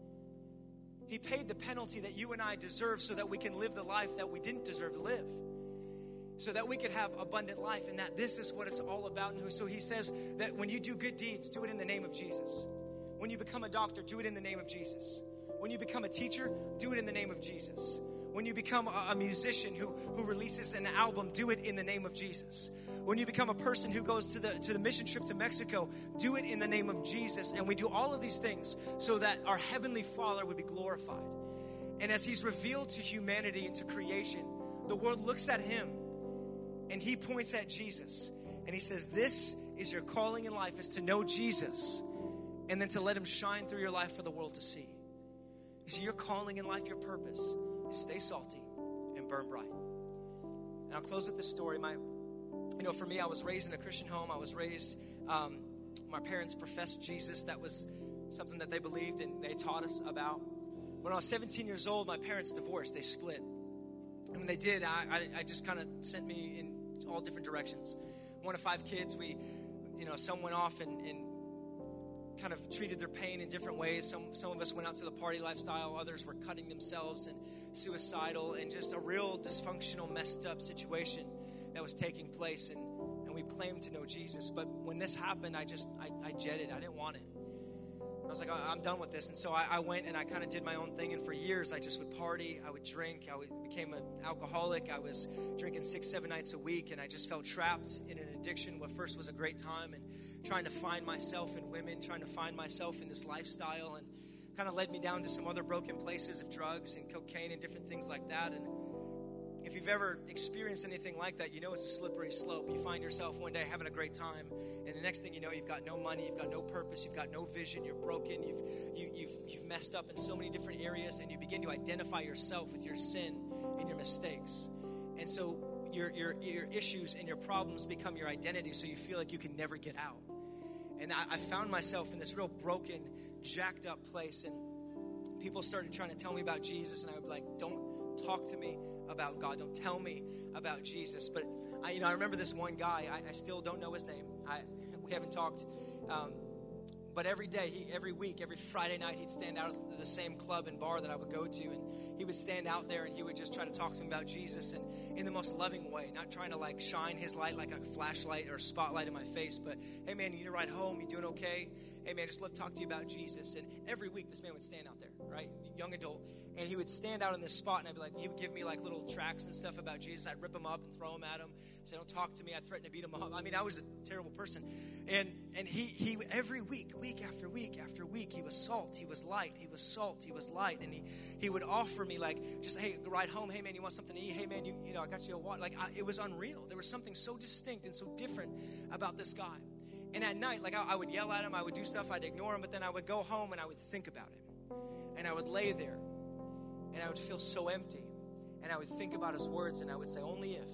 He paid the penalty that you and I deserve so that we can live the life that we didn't deserve to live. So that we could have abundant life, and that this is what it's all about. And so he says that when you do good deeds, do it in the name of Jesus. When you become a doctor, do it in the name of Jesus. When you become a teacher, do it in the name of Jesus. When you become a, a musician who, who releases an album, do it in the name of Jesus. When you become a person who goes to the to the mission trip to Mexico, do it in the name of Jesus. And we do all of these things so that our Heavenly Father would be glorified. And as he's revealed to humanity and to creation, the world looks at him and he points at Jesus. And he says, this is your calling in life, is to know Jesus and then to let him shine through your life for the world to see. You see, your calling in life, your purpose is stay salty and burn bright. And I'll close with this story. My, you know, for me, I was raised in a Christian home. I was raised, um, my parents professed Jesus. That was something that they believed and they taught us about. When I was seventeen years old, my parents divorced. They split. And when they did, I, I, I just kind of sent me in all different directions. One of five kids, we, you know, some went off and, and kind of treated their pain in different ways. Some some of us went out to the party lifestyle. Others were cutting themselves and suicidal, and just a real dysfunctional, messed up situation that was taking place. And, and we claimed to know Jesus. But when this happened, I just, I, I jetted. I didn't want it. I was like, I'm done with this. And so I, I went and I kind of did my own thing. And for years, I just would party. I would drink. I would, became an alcoholic. I was drinking six, seven nights a week. And I just felt trapped in an addiction. What first was a great time, and trying to find myself in women, trying to find myself in this lifestyle, and kind of led me down to some other broken places of drugs and cocaine and different things like that. And if you've ever experienced anything like that, you know it's a slippery slope. You find yourself one day having a great time, and the next thing you know, you've got no money, you've got no purpose, you've got no vision, you're broken, you've you, you've you've messed up in so many different areas, and you begin to identify yourself with your sin and your mistakes. And so your your your issues and your problems become your identity, so you feel like you can never get out. And I, I found myself in this real broken, jacked up place, and people started trying to tell me about Jesus, and I would be like, don't talk to me about God. Don't tell me about Jesus. But I, you know, I remember this one guy. I, I still don't know his name. I we haven't talked. Um, but every day, he, every week, every Friday night, he'd stand out at the same club and bar that I would go to, and he would stand out there and he would just try to talk to me about Jesus, and in the most loving way, not trying to like shine his light like a flashlight or spotlight in my face, but hey man, you need to ride home? You doing okay? Hey man, just love to talk to you about Jesus. And every week, this man would stand out there, right, young adult, and he would stand out in this spot, and I'd be like, he would give me like little tracts and stuff about Jesus. I'd rip them up and throw them at him. Say, don't talk to me. I'd threaten to beat him up. I mean, I was a terrible person. And and he he every week, week after week after week, he was salt. He was light. He was salt. He was light. And he he would offer me like, just, hey, ride home. Hey man, you want something to eat? Hey man, you you know, I got you a water. Like I, it was unreal. There was something so distinct and so different about this guy. And at night, like I, I would yell at him. I would do stuff. I'd ignore him. But then I would go home and I would think about him. And I would lay there. And I would feel so empty. And I would think about his words, and I would say, only if.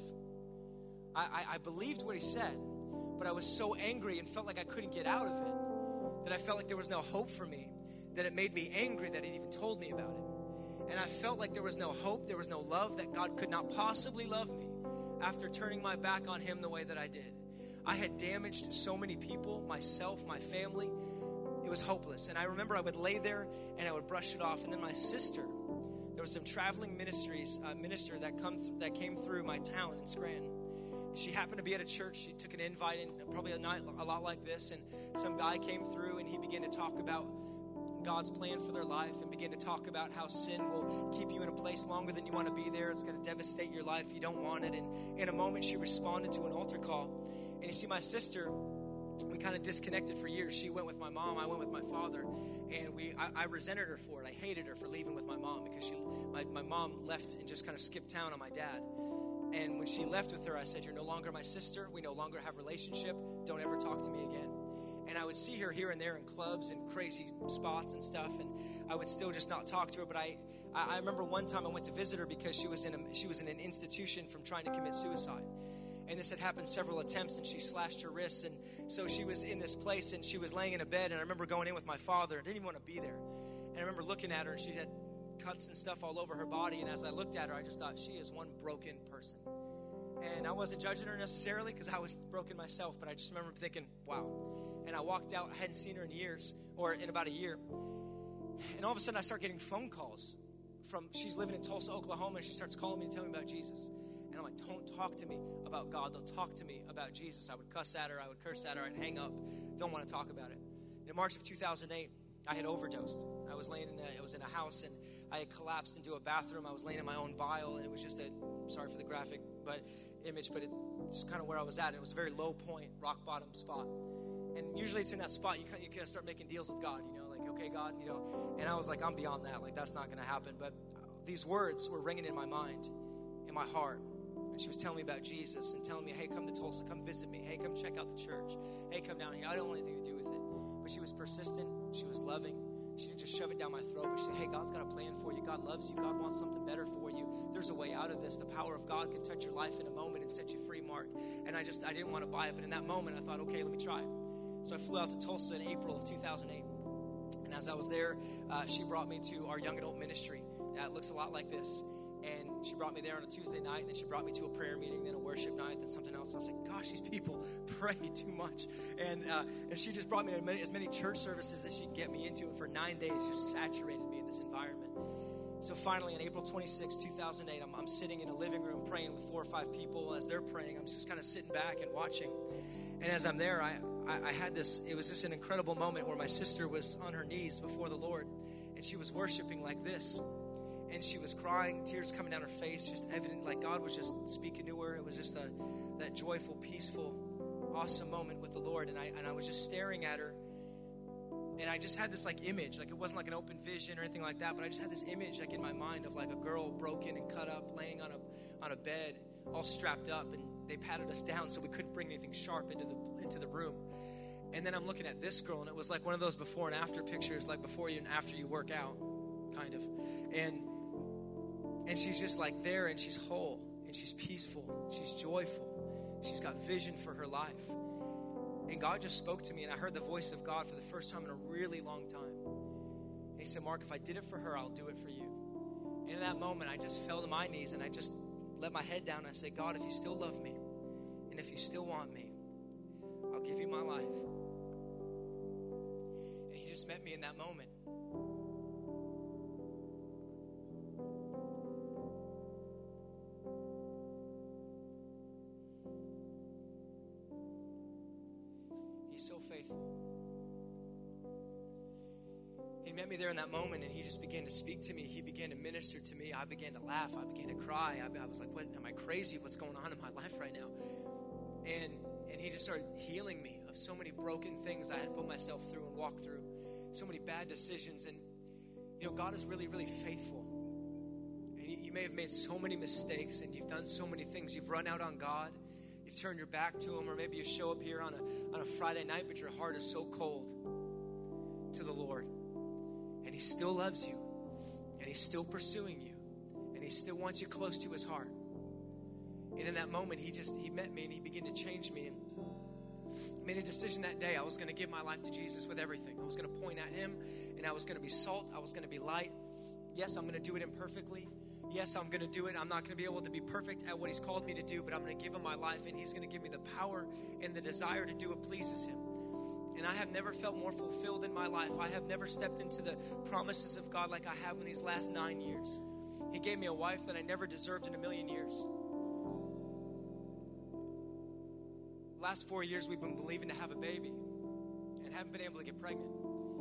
I, I, I believed what he said, but I was so angry and felt like I couldn't get out of it, that I felt like there was no hope for me, that it made me angry that he even told me about it. And I felt like there was no hope, there was no love, that God could not possibly love me after turning my back on him the way that I did. I had damaged so many people, myself, my family. It was hopeless. And I remember I would lay there and I would brush it off. And then my sister, there was some traveling ministries, uh, minister that come th- that came through my town in Scranton. She happened to be at a church. She took an invite, in probably a night a lot like this, and some guy came through, and he began to talk about God's plan for their life, and began to talk about how sin will keep you in a place longer than you want to be there. It's going to devastate your life. You don't want it. And in a moment, she responded to an altar call. And you see, my sister, we kind of disconnected for years. She went with my mom. I went with my father. And we, I, I resented her for it. I hated her for leaving with my mom, because she, my, my mom left and just kind of skipped town on my dad. And when she left with her, I said, you're no longer my sister. We no longer have a relationship. Don't ever talk to me again. And I would see her here and there in clubs and crazy spots and stuff, and I would still just not talk to her. But I, I remember one time I went to visit her because she was in a, she was in an institution from trying to commit suicide. And this had happened several attempts, and she slashed her wrists. And so she was in this place, and she was laying in a bed. And I remember going in with my father. I didn't even want to be there. And I remember looking at her, and she had cuts and stuff all over her body. And as I looked at her, I just thought, she is one broken person. And I wasn't judging her necessarily, because I was broken myself. But I just remember thinking, wow. And I walked out. I hadn't seen her in years, or in about a year. And all of a sudden, I start getting phone calls from, she's living in Tulsa, Oklahoma, and she starts calling me and telling me about Jesus. And I'm like, don't talk to me about God. Don't talk to me about Jesus. I would cuss at her. I would curse at her. I'd hang up. Don't want to talk about it. In March of two thousand eight, I had overdosed. I was laying in a, I was in a house, and I had collapsed into a bathroom. I was laying in my own bile, and it was just a, sorry for the graphic but image, but it's kind of where I was at. And it was a very low point, rock bottom spot. And usually it's in that spot you kind of, you kind of start making deals with God, you know, like, okay, God, you know. And I was like, I'm beyond that. Like, that's not going to happen. But these words were ringing in my mind, in my heart. And she was telling me about Jesus and telling me, hey, come to Tulsa, come visit me. Hey, come check out the church. Hey, come down here. I don't want anything to do with it. But she was persistent. She was loving. She didn't just shove it down my throat, but she said, hey, God's got a plan for you. God loves you. God wants something better for you. There's a way out of this. The power of God can touch your life in a moment and set you free, Mark. And I just, I didn't want to buy it, but in that moment, I thought, okay, let me try it. So I flew out to Tulsa in April of two thousand eight. And as I was there, uh, she brought me to our young adult ministry. Now, it looks a lot like this. And she brought me there on a Tuesday night, and then she brought me to a prayer meeting, then a worship night, then something else. And I was like, gosh, these people pray too much. And uh, and she just brought me to many, as many church services as she could get me into. And for nine days, just saturated me in this environment. So finally, on April twenty-sixth, two thousand eight, I'm, I'm sitting in a living room praying with four or five people. As they're praying, I'm just kind of sitting back and watching. And as I'm there, I, I, I had this, it was just an incredible moment where my sister was on her knees before the Lord. And she was worshiping like this. And she was crying, tears coming down her face, just evident, like God was just speaking to her. It was just a, that joyful, peaceful, awesome moment with the Lord. And I and I was just staring at her. And I just had this like image, like it wasn't like an open vision or anything like that, but I just had this image like in my mind of like a girl broken and cut up, laying on a on a bed, all strapped up, and they patted us down so we couldn't bring anything sharp into the into the room. And then I'm looking at this girl, and it was like one of those before and after pictures, like before you and after you work out, kind of. And And she's just like there, and she's whole, and she's peaceful, she's joyful, she's got vision for her life. And God just spoke to me, and I heard the voice of God for the first time in a really long time. And he said, Mark, if I did it for her, I'll do it for you. And in that moment, I just fell to my knees, and I just let my head down, and I said, God, if you still love me, and if you still want me, I'll give you my life. And he just met me in that moment. So faithful. He met me there in that moment, and he just began to speak to me. He began to minister to me. I began to laugh. I began to cry. I, I was like, what, am I crazy? What's going on in my life right now? And and he just started healing me of so many broken things I had put myself through and walked through, so many bad decisions. And you know, God is really, really faithful. And you, you may have made so many mistakes, and you've done so many things. You've run out on God. You've turned your back to him, or maybe you show up here on a on a Friday night, but your heart is so cold to the Lord. And he still loves you, and he's still pursuing you, and he still wants you close to his heart. And in that moment, he just, he met me, and he began to change me. And I made a decision that day. I was going to give my life to Jesus with everything. I was going to point at him, and I was going to be salt. I was going to be light. Yes, I'm going to do it imperfectly. Yes, I'm going to do it. I'm not going to be able to be perfect at what he's called me to do, but I'm going to give him my life, and he's going to give me the power and the desire to do what pleases him. And I have never felt more fulfilled in my life. I have never stepped into the promises of God like I have in these last nine years. He gave me a wife that I never deserved in a million years. Last four years, we've been believing to have a baby and haven't been able to get pregnant.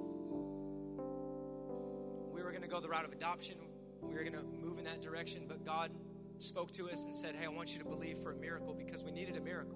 We were going to go the route of adoption. We were going to move in that direction, but God spoke to us and said, hey, I want you to believe for a miracle, because we needed a miracle.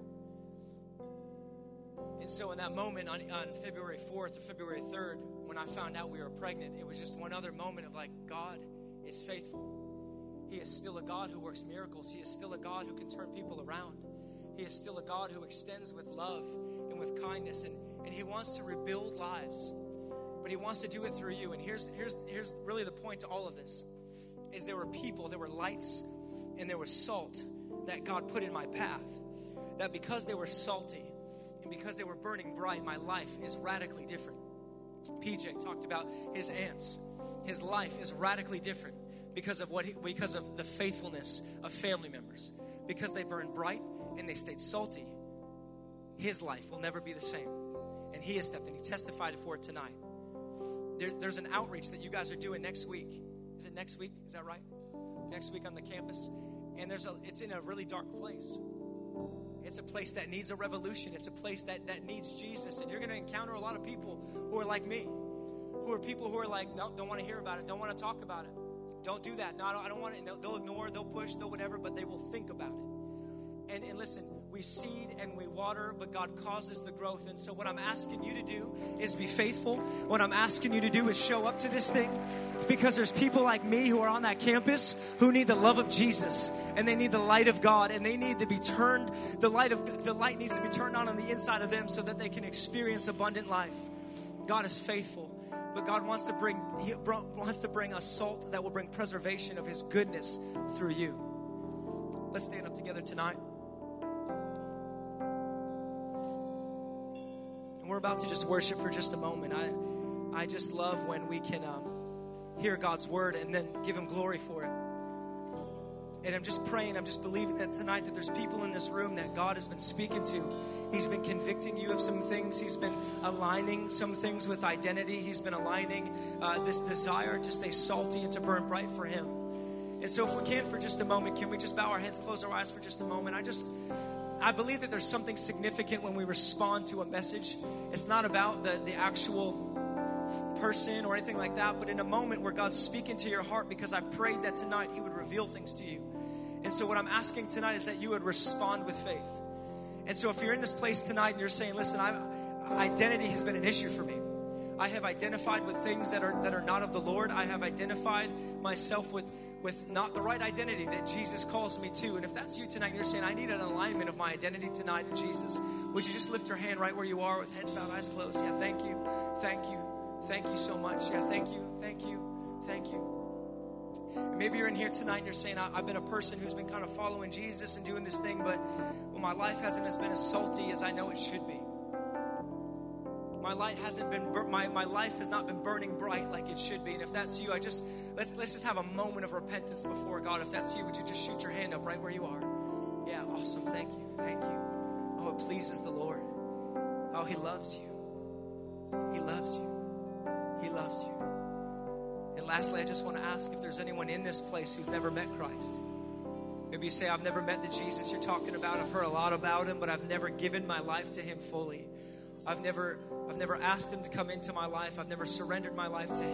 And so in that moment on, on February fourth or February third, when I found out we were pregnant, it was just one other moment of like, God is faithful. He is still a God who works miracles. He is still a God who can turn people around. He is still a God who extends with love and with kindness, and, and he wants to rebuild lives, but he wants to do it through you. And here's, here's, here's really the point to all of this. Is there were people, there were lights, and there was salt that God put in my path. That because they were salty and because they were burning bright, my life is radically different. P J talked about his aunts. His life is radically different because of what he, because of the faithfulness of family members. Because they burned bright and they stayed salty, his life will never be the same. And he has stepped in. He testified for it tonight. There, there's an outreach that you guys are doing next week. Is it next week? Is that right? Next week on the campus. And there's a, it's in a really dark place. It's a place that needs a revolution. It's a place that, that needs Jesus. And you're going to encounter a lot of people who are like me. Who are people who are like, no, don't want to hear about it. Don't want to talk about it. Don't do that. No, I don't, I don't want it. They'll, they'll ignore, they'll push, they'll whatever, but they will think about it. And, and listen, we seed and we water, but God causes the growth. And so what I'm asking you to do is be faithful. What I'm asking you to do is show up to this thing, because there's people like me who are on that campus who need the love of Jesus, and they need the light of God, and they need to be turned, the light of the light needs to be turned on on the inside of them so that they can experience abundant life. God is faithful. but God wants to bring, He wants to bring a salt that will bring preservation of His goodness through you. Let's stand up together tonight. And we're about to just worship for just a moment. I, I just love when we can um, hear God's word and then give Him glory for it. And I'm just praying, I'm just believing that tonight that there's people in this room that God has been speaking to. He's been convicting you of some things. He's been aligning some things with identity. He's been aligning uh, this desire to stay salty and to burn bright for Him. And so if we can for just a moment, can we just bow our heads, close our eyes for just a moment? I just, I believe that there's something significant when we respond to a message. It's not about the, the actual person or anything like that, but in a moment where God's speaking to your heart, because I prayed that tonight He would reveal things to you. And so what I'm asking tonight is that you would respond with faith. And so if you're in this place tonight and you're saying, listen, I'm, identity has been an issue for me. I have identified with things that are that are not of the Lord. I have identified myself with, with not the right identity that Jesus calls me to. And if that's you tonight and you're saying, I need an alignment of my identity tonight in Jesus, would you just lift your hand right where you are with heads bowed, eyes closed? Yeah, thank you. Thank you. Thank you so much. Yeah, thank you. Thank you. Thank you. And maybe you're in here tonight and you're saying, I've been a person who's been kind of following Jesus and doing this thing, but well, my life hasn't been as salty as I know it should be. My light hasn't been, my, my life has not been burning bright like it should be. And if that's you, I just, let's, let's just have a moment of repentance before God. If that's you, would you just shoot your hand up right where you are? Yeah, awesome. Thank you. Thank you. Oh, it pleases the Lord. Oh, He loves you. He loves you. He loves you. And lastly, I just want to ask if there's anyone in this place who's never met Christ. Maybe you say, I've never met the Jesus you're talking about. I've heard a lot about Him, but I've never given my life to Him fully. I've never, I've never asked Him to come into my life. I've never surrendered my life to Him.